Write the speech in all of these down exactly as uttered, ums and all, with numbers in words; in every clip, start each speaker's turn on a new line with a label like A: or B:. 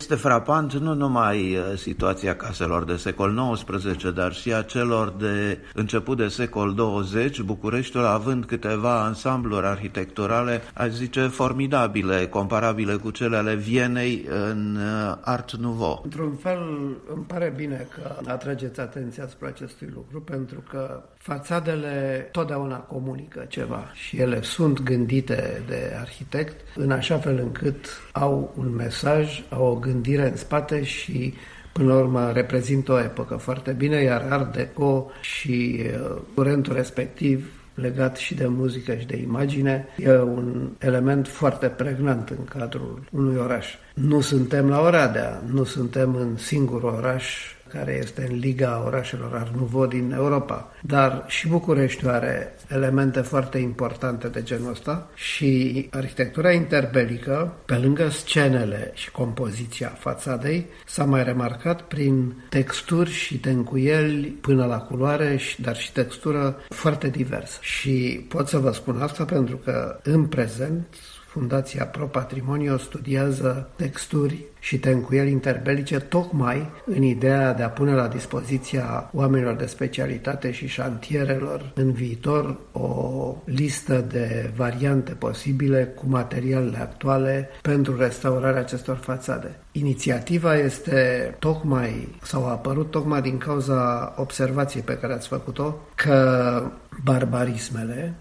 A: Este frapant nu numai situația caselor de secol nouăsprezece, dar și a celor de început de secol douăzeci, Bucureștiul având câteva ansambluri arhitecturale, aș zice, formidabile, comparabile cu cele ale Vienei în Art Nouveau.
B: Într-un fel, îmi pare bine că atrageți atenția asupra acestui lucru, pentru că fațadele totdeauna comunică ceva și ele sunt gândite de arhitect în așa fel încât au un mesaj, au o gândire în spate și până la urmă reprezintă o epocă foarte bine, iar Art Deco și uh, curentul respectiv legat și de muzică și de imagine, e un element foarte pregnant în cadrul unui oraș. Nu suntem la Oradea, nu suntem în singurul oraș care este în liga orașelor Art Nouveau din Europa. Dar și Bucureștiul are elemente foarte importante de genul ăsta și arhitectura interbelică, pe lângă scenele și compoziția fațadei, s-a mai remarcat prin texturi și tencuieli până la culoare, dar și textură foarte diversă. Și pot să vă spun asta pentru că în prezent Fundația Pro Patrimonio studiază texturi și tencuieli interbelice tocmai în ideea de a pune la dispoziția oamenilor de specialitate și șantierelor în viitor o listă de variante posibile cu materialele actuale pentru restaurarea acestor fațade. Inițiativa este tocmai, sau a apărut tocmai din cauza observației pe care ați făcut-o, că barbarismele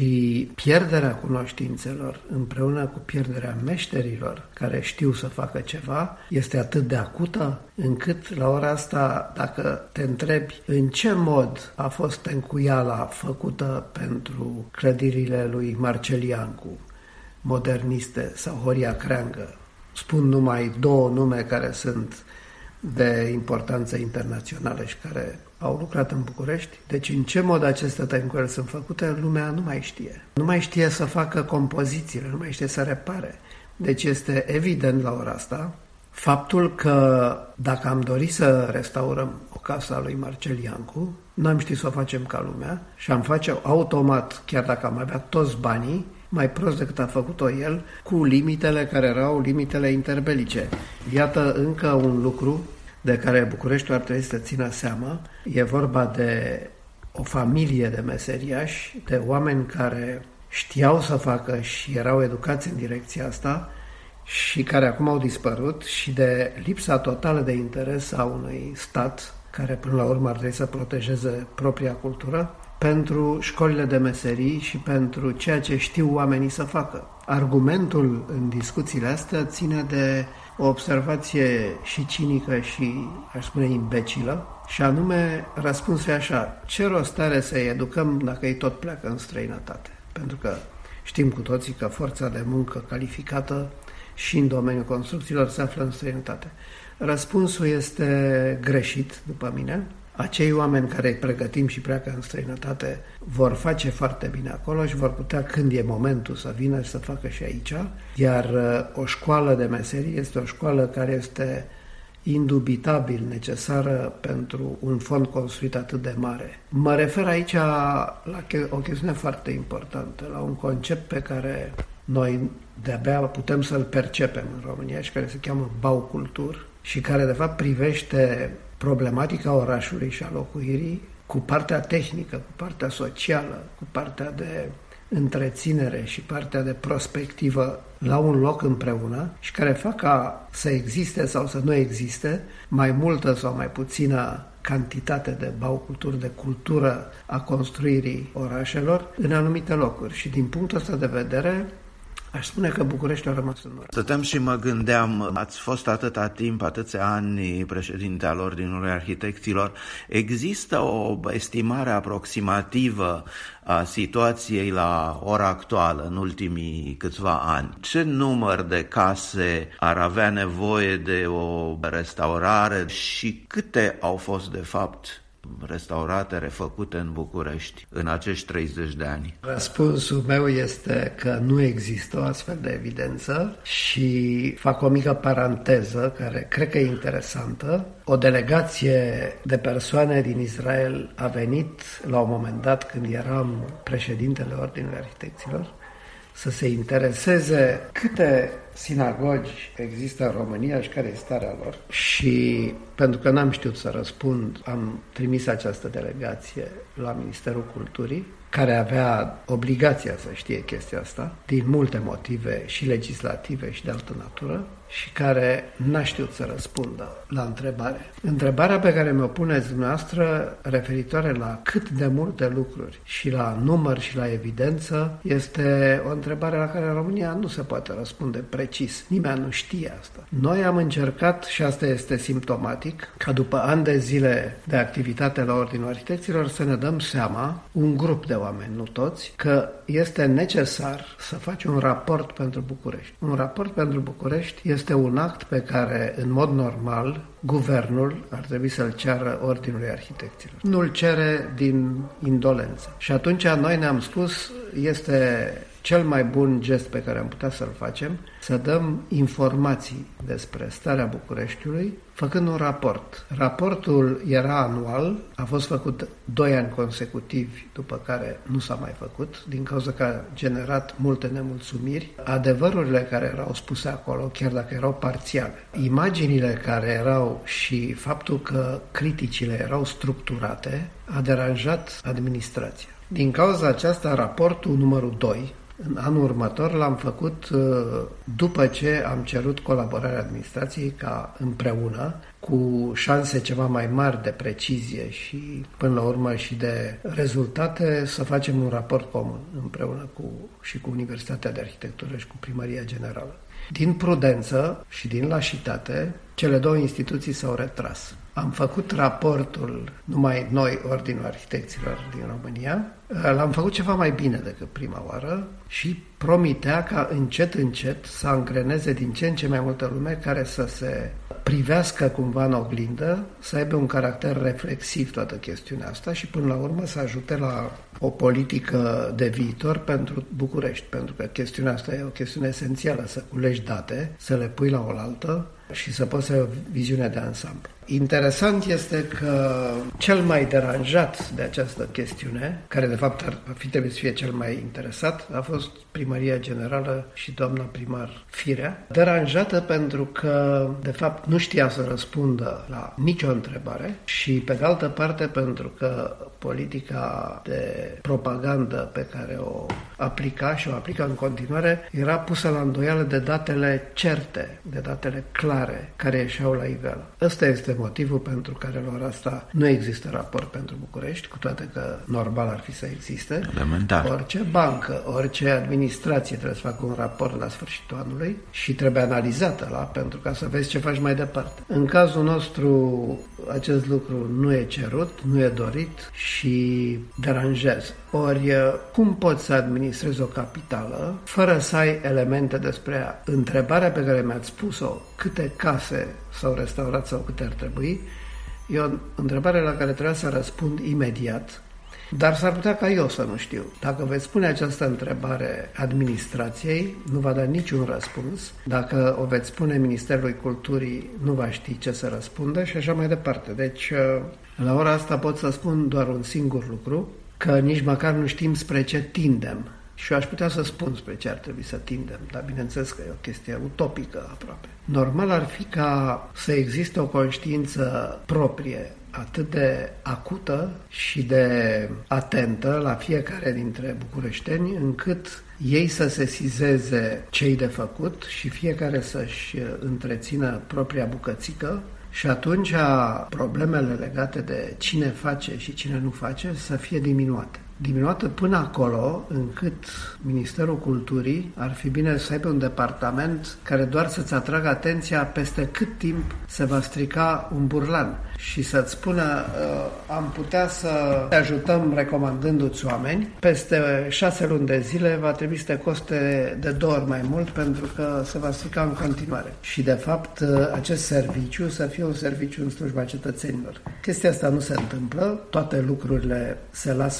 B: și pierderea cunoștințelor împreună cu pierderea meșterilor care știu să facă ceva este atât de acută încât la ora asta, dacă te întrebi în ce mod a fost tencuiala făcută pentru clădirile lui Marceliancu, moderniste sau Horia Creangă, spun numai două nume care sunt de importanță internațională și care au lucrat în București. Deci în ce mod aceste tencuieli sunt făcute, lumea nu mai știe. Nu mai știe să facă compozițiile, nu mai știe să repare. Deci este evident la ora asta faptul că dacă am dorit să restaurăm o casă a lui Marceliancu, nu am știut să o facem ca lumea și am face automat, chiar dacă am avea toți banii, mai prost decât a făcut-o el, cu limitele care erau limitele interbelice. Iată încă un lucru de care Bucureștiul ar trebui să țină seama. E vorba de o familie de meseriași, de oameni care știau să facă și erau educați în direcția asta și care acum au dispărut, și de lipsa totală de interes a unui stat care până la urmă ar trebui să protejeze propria cultură pentru școlile de meserii și pentru ceea ce știu oamenii să facă. Argumentul în discuțiile astea ține de o observație și cinică și, aș spune, imbecilă, și anume, răspunsul e așa: ce rost are să-i educăm dacă ei tot pleacă în străinătate? Pentru că știm cu toții că forța de muncă calificată și în domeniul construcțiilor se află în străinătate. Răspunsul este greșit, după mine. Acei oameni care îi pregătim și pleacă în străinătate vor face foarte bine acolo și vor putea, când e momentul, să vină și să facă și aici. Iar o școală de meserii este o școală care este indubitabil necesară pentru un fond construit atât de mare. Mă refer aici la o chestiune foarte importantă, la un concept pe care noi de-abia putem să-l percepem în România și care se cheamă baucultur și care de fapt privește problematica orașului și a locuirii cu partea tehnică, cu partea socială, cu partea de întreținere și partea de prospectivă la un loc împreună și care fac ca să existe sau să nu existe mai multă sau mai puțină cantitate de bauculturi, de cultură a construirii orașelor în anumite locuri. Și din punctul ăsta de vedere, aș spune că București a rămas în urmă.
A: Stăteam și mă gândeam, ați fost atâta timp, atâția ani președinte al Ordinului Arhitecților, există o estimare aproximativă a situației la ora actuală, în ultimii câțiva ani? Ce număr de case ar avea nevoie de o restaurare și câte au fost de fapt restaurate, refăcute în București în acești treizeci de ani?
B: Răspunsul meu este că nu există o astfel de evidență și fac o mică paranteză care cred că e interesantă. O delegație de persoane din Israel a venit la un moment dat, când eram președintele Ordinului Arhitecților, să se intereseze câte sinagogi există în România și care este starea lor. Și pentru că n-am știut să răspund, am trimis această delegație la Ministerul Culturii, care avea obligația să știe chestia asta, din multe motive și legislative și de altă natură, și care n-a știut să răspundă la întrebare. Întrebarea pe care mi-o puneți dumneavoastră, referitoare la cât de multe lucruri și la număr și la evidență, este o întrebare la care în România nu se poate răspunde precis. Nimeni nu știe asta. Noi am încercat, și asta este simptomatic, ca după ani de zile de activitate la Ordinul Arhitecților să ne dăm seama, un grup de oameni, nu toți, că este necesar să faci un raport pentru București. Un raport pentru București este un act pe care, în mod normal, guvernul ar trebui să-l ceară Ordinului Arhitecților. Nu-l cere din indolență. Și atunci noi ne-am spus, este cel mai bun gest pe care am putea să-l facem, să dăm informații despre starea Bucureștiului, făcând un raport. Raportul era anual, a fost făcut doi ani consecutivi, după care nu s-a mai făcut, din cauza că a generat multe nemulțumiri. Adevărurile care erau spuse acolo, chiar dacă erau parțiale, imaginile care erau și faptul că criticile erau structurate, a deranjat administrația. Din cauza aceasta, raportul numărul doi, în anul următor, l-am făcut după ce am cerut colaborarea administrației ca împreună, cu șanse ceva mai mari de precizie și până la urmă și de rezultate, să facem un raport comun împreună cu, și cu Universitatea de Arhitectură și cu Primăria Generală. Din prudență și din lașitate, cele două instituții s-au retras. Am făcut raportul, numai noi, Ordinul Arhitecților din România, l-am făcut ceva mai bine decât prima oară și promitea ca încet, încet să angreneze din ce în ce mai multă lume care să se privească cumva în oglindă, să aibă un caracter reflexiv toată chestiunea asta și până la urmă să ajute la o politică de viitor pentru București, pentru că chestiunea asta e o chestiune esențială, să culegi date, să le pui la oaltă și să poți să ai o viziune de ansamblu. Interesant este că cel mai deranjat de această chestiune, care de fapt ar fi trebuit să fie cel mai interesat, a fost Primăria Generală și doamna primar Firea, deranjată pentru că de fapt nu știa să răspundă la nicio întrebare și pe de altă parte pentru că politica de propagandă pe care o aplica și o aplică în continuare era pusă la îndoială de datele certe, de datele clare care ieșeau la iveală. Ăsta este motivul pentru care la ora asta nu există raport pentru București, cu toate că normal ar fi să existe.
A: Elementar.
B: Orice bancă, orice administrație trebuie să facă un raport la sfârșitul anului și trebuie analizată la, pentru ca să vezi ce faci mai departe. În cazul nostru, acest lucru nu e cerut, nu e dorit și deranjează. Ori, cum poți să administrezi o capitală fără să ai elemente despre ea? Întrebarea pe care mi-ați spus-o, câte case s-au restaurat sau câte ar trebui, e o întrebare la care trebuia să răspund imediat, dar s-ar putea ca eu să nu știu. Dacă veți pune această întrebare administrației, nu va da niciun răspuns. Dacă o veți pune Ministerului Culturii, nu va ști ce să răspundă și așa mai departe. Deci, la ora asta pot să spun doar un singur lucru, că nici măcar nu știm spre ce tindem. Și eu aș putea să spun spre ce ar trebui să tindem, dar bineînțeles că e o chestie utopică aproape. Normal ar fi ca să existe o conștiință proprie atât de acută și de atentă la fiecare dintre bucureșteni, încât ei să sesizeze ce-i de făcut și fiecare să-și întrețină propria bucățică. Și atunci problemele legate de cine face și cine nu face să fie diminuate. Diminuată până acolo încât Ministerul Culturii ar fi bine să aibă un departament care doar să-ți atragă atenția peste cât timp se va strica un burlan și să-ți spună am putea să te ajutăm recomandându-ți oameni, peste șase luni de zile va trebui să te coste de două ori mai mult pentru că se va strica în continuare. Și de fapt acest serviciu să fie un serviciu în slujba cetățenilor. Chestia asta nu se întâmplă, toate lucrurile se lasă până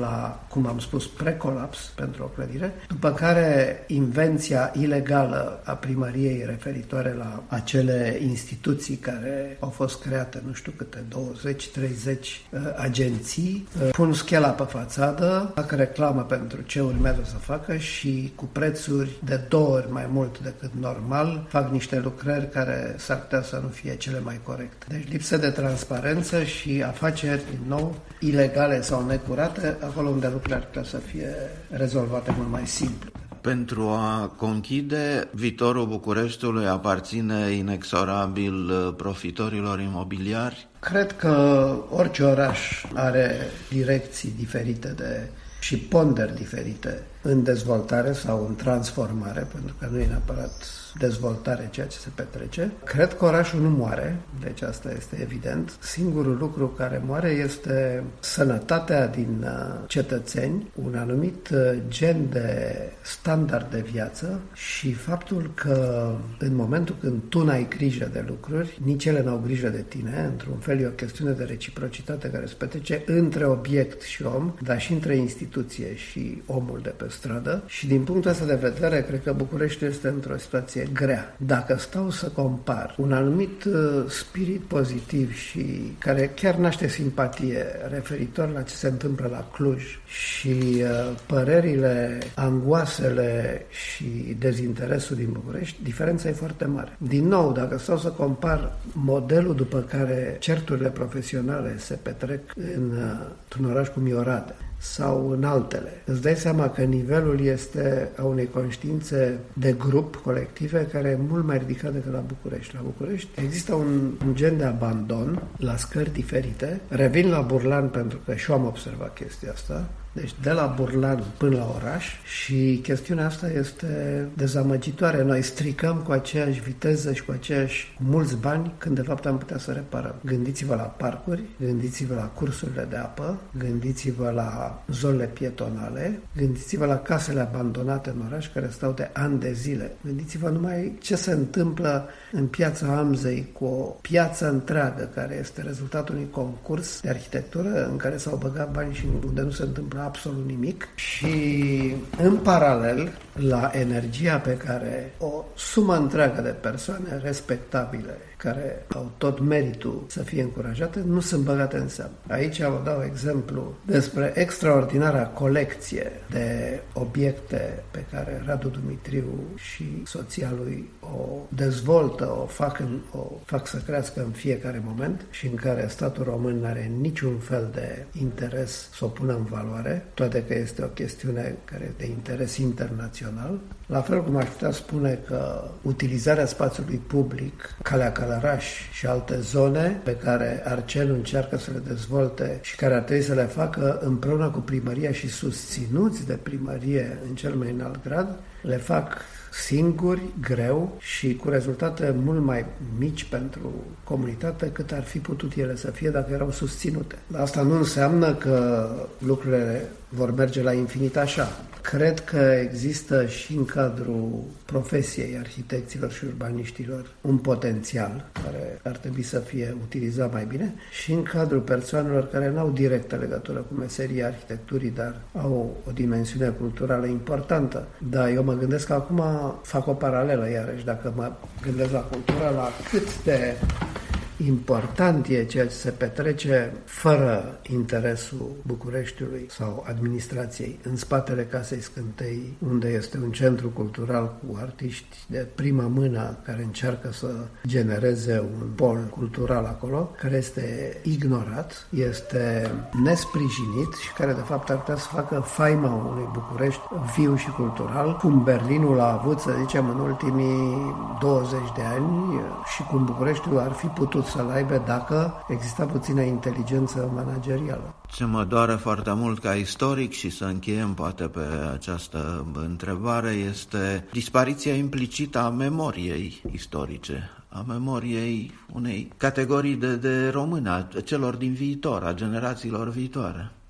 B: la, cum am spus, precolaps pentru o clădire, după care invenția ilegală a primăriei referitoare la acele instituții care au fost create, nu știu câte, douăzeci treizeci uh, agenții, uh, pun schela pe fațadă, fac reclamă pentru ce urmează să facă și cu prețuri de două ori mai mult decât normal fac niște lucrări care s-ar putea să nu fie cele mai corecte. Deci lipsă de transparență și afaceri, din nou, ilegale sau necurate, acolo unde lucrurile ar putea să fie rezolvate mult mai simplu.
A: Pentru a conchide, viitorul Bucureștiului aparține inexorabil profitorilor imobiliari?
B: Cred că orice oraș are direcții diferite de și ponderi diferite în dezvoltare sau în transformare, pentru că nu e neapărat dezvoltare ceea ce se petrece. Cred că orașul nu moare, deci asta este evident. Singurul lucru care moare este sănătatea din cetățeni, un anumit gen de standard de viață și faptul că în momentul când tu n-ai grijă de lucruri, nici ele n-au grijă de tine. Într-un fel e o chestiune de reciprocitate care se petrece între obiect și om, dar și între instituție și omul de pe stradă. Și din punctul ăsta de vedere, cred că București este într-o situație grea. Dacă stau să compar un anumit uh, spirit pozitiv și care chiar naște simpatie referitor la ce se întâmplă la Cluj și uh, părerile, angoasele și dezinteresul din București, diferența e foarte mare. Din nou, dacă stau să compar modelul după care certurile profesionale se petrec în, uh, într-un oraș cum e Oradea sau în altele, îți dai seama că nivelul este a unei conștiințe de grup, colective, care e mult mai ridicat decât la București. La București există un, un gen de abandon la scări diferite. Revin la Burlan pentru că și eu am observat chestia asta. Deci de la Burlan până la oraș și chestiunea asta este dezamăgitoare. Noi stricăm cu aceeași viteză și cu aceeași mulți bani când de fapt am putea să reparăm. Gândiți-vă la parcuri, gândiți-vă la cursurile de apă, gândiți-vă la zonele pietonale, gândiți-vă la casele abandonate în oraș care stau de ani de zile. Gândiți-vă numai ce se întâmplă în Piața Amzei cu o piață întreagă care este rezultatul unui concurs de arhitectură în care s-au băgat bani și unde nu se întâmplă absolut nimic și în paralel la energia pe care o sumă întreagă de persoane respectabile care au tot meritul să fie încurajate, nu sunt băgate în seamă. Aici vă dau exemplu despre extraordinara colecție de obiecte pe care Radu Dumitriu și soția lui o dezvoltă, o fac, în, o fac să crească în fiecare moment și în care statul român nu are niciun fel de interes să o pună în valoare, toate că este o chestiune care de interes internațional. La fel cum aș putea spune că utilizarea spațiului public, Calea Călăraș și alte zone pe care Arcel încearcă să le dezvolte și care ar trebui să le facă împreună cu primăria și susținuți de primărie în cel mai înalt grad, le fac singuri, greu și cu rezultate mult mai mici pentru comunitate cât ar fi putut ele să fie dacă erau susținute. Asta nu înseamnă că lucrurile vor merge la infinit așa. Cred că există și în cadrul profesiei arhitecților și urbaniștilor un potențial care ar trebui să fie utilizat mai bine și în cadrul persoanelor care n-au directă legătură cu meseria arhitecturii, dar au o dimensiune culturală importantă. Dar eu mă gândesc că acum fac o paralelă iarăși, dacă mă gândesc la cultură, la cât de important e ceea ce se petrece fără interesul Bucureștiului sau administrației în spatele Casei Scântei, unde este un centru cultural cu artiști de prima mână care încearcă să genereze un pol cultural acolo, care este ignorat, este nesprijinit și care de fapt ar putea să facă faima unui București viu și cultural, cum Berlinul a avut, să zicem, în ultimii douăzeci de ani și cum Bucureștiul ar fi putut să-l aibă dacă exista puțină inteligență managerială.
A: Ce mă doare foarte mult ca istoric și să încheiem poate pe această întrebare este dispariția implicită a memoriei istorice, a memoriei unei categorii de, de români, a celor din viitor, a generațiilor viitoare.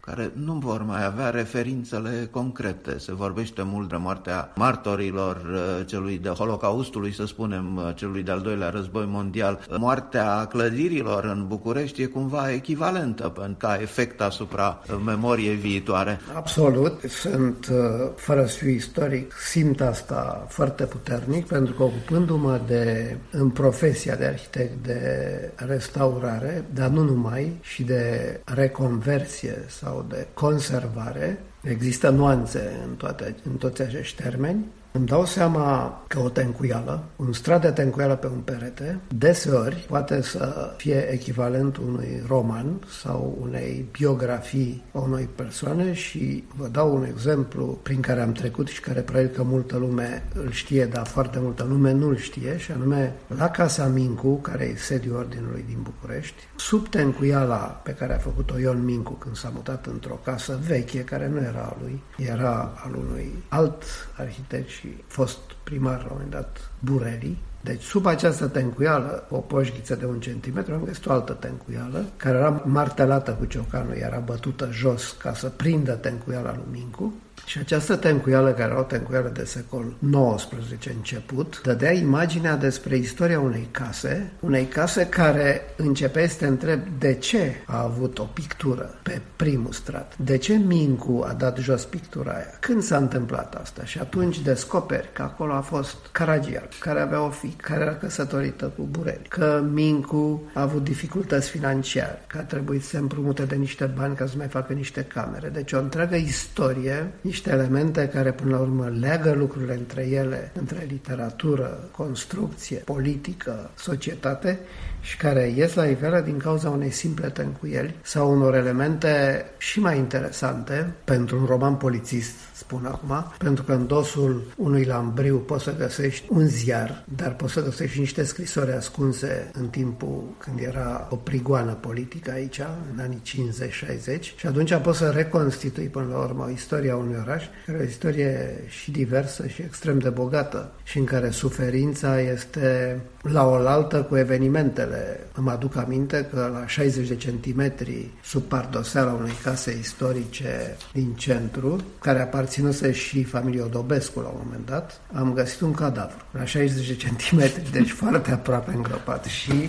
A: care nu vor mai avea referințele concrete. Se vorbește mult de moartea martorilor celui de Holocaustului, să spunem, celui de-al doilea război mondial. Moartea clădirilor în București e cumva echivalentă ca efect asupra memoriei viitoare.
B: Absolut. Sunt, fără să fiu istoric, simt asta foarte puternic, pentru că ocupându-mă de, în profesia de arhitect de restaurare, dar nu numai, și de reconversie sau de conservare, există nuanțe în, toate, în toți acești termeni. Îmi dau seama că o tencuială, un strat de tencuială pe un perete, deseori poate să fie echivalentul unui roman sau unei biografii a unei persoane, și vă dau un exemplu prin care am trecut și care probabil că multă lume îl știe, dar foarte multă lume nu îl știe, și anume la Casa Mincu, care e sediul Ordinului din București, sub tencuiala pe care a făcut-o Ion Mincu când s-a mutat într-o casă veche, care nu era a lui, era al unui alt arhitect și fost primar la un moment dat, Bureli. Deci sub această tencuială, o poșghiță de un centimetru, am găsit o altă tencuială, care era martelată cu ciocanul, era bătută jos ca să prindă tencuiala lui Mincu. Și această tencuială, care era o tencuială de secol nouăsprezece început, dădea imaginea despre istoria unei case, unei case care începea să te întreb de ce a avut o pictură pe primul strat, de ce Mincu a dat jos pictura aia, când s-a întâmplat asta. Și atunci descoperi că acolo a fost Caragial, care avea o fiică, care era căsătorită cu Bureli, că Mincu a avut dificultăți financiare, că a trebuit să se împrumute de niște bani ca să mai facă niște camere. Deci o întreagă istorie, niște elemente care până la urmă leagă lucrurile între ele, între literatură, construcție, politică, societate, și care ies la iveală din cauza unei simple tencuieli sau unor elemente și mai interesante pentru un roman polițist, spun acum, pentru că în dosul unui lambriu poți să găsești un ziar, dar poți să găsești niște scrisori ascunse în timpul când era o prigoană politică aici, în anii cincizeci șaizeci, și atunci poți să reconstitui până la urmă istoria unui oraș, care e o istorie și diversă și extrem de bogată, și în care suferința este la oaltă cu evenimentele. Îmi aduc aminte că la șaizeci de centimetri sub pardoseala unei case istorice din centru, care aparținuse și familiei Odobescu la un moment dat, am găsit un cadavru la șaizeci de centimetri, deci foarte aproape îngropat, și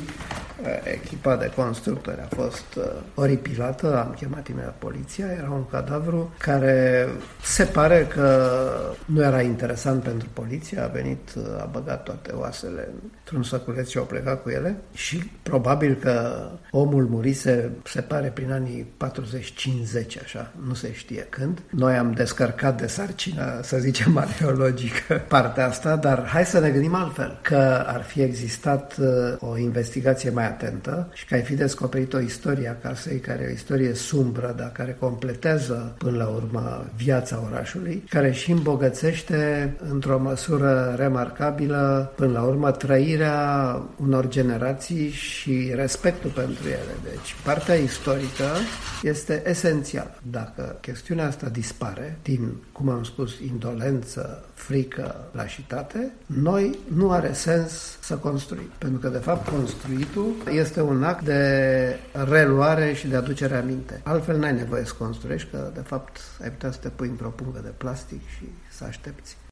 B: echipa de constructori a fost oripilată, am chemat imediat poliția. Era un cadavru care se pare că nu era interesant pentru poliție, a venit, a băgat toate oasele într-un săculeț și au plecat cu ele, și probabil că omul murise, se pare, prin anii patruzeci cincizeci, așa, nu se știe când. Noi am descărcat de sarcină, să zicem, arheologică partea asta, dar hai să ne gândim altfel, că ar fi existat o investigație mai atentă și că ai fi descoperit o istorie a casei, care e o istorie sumbră, dar care completează până la urmă viața orașului, care și îmbogățește într-o măsură remarcabilă până la urmă trăirea unor generații și respectul pentru ele. Deci partea istorică este esențială. Dacă chestiunea asta dispare din, cum am spus, indolență, frică, lașitate, noi nu are sens să construim. Pentru că, de fapt, construitul este un act de reluare și de aducere aminte. Altfel n-ai nevoie să construiești, că, de fapt, ai putea să te pui într-o pungă de plastic și să aștepți.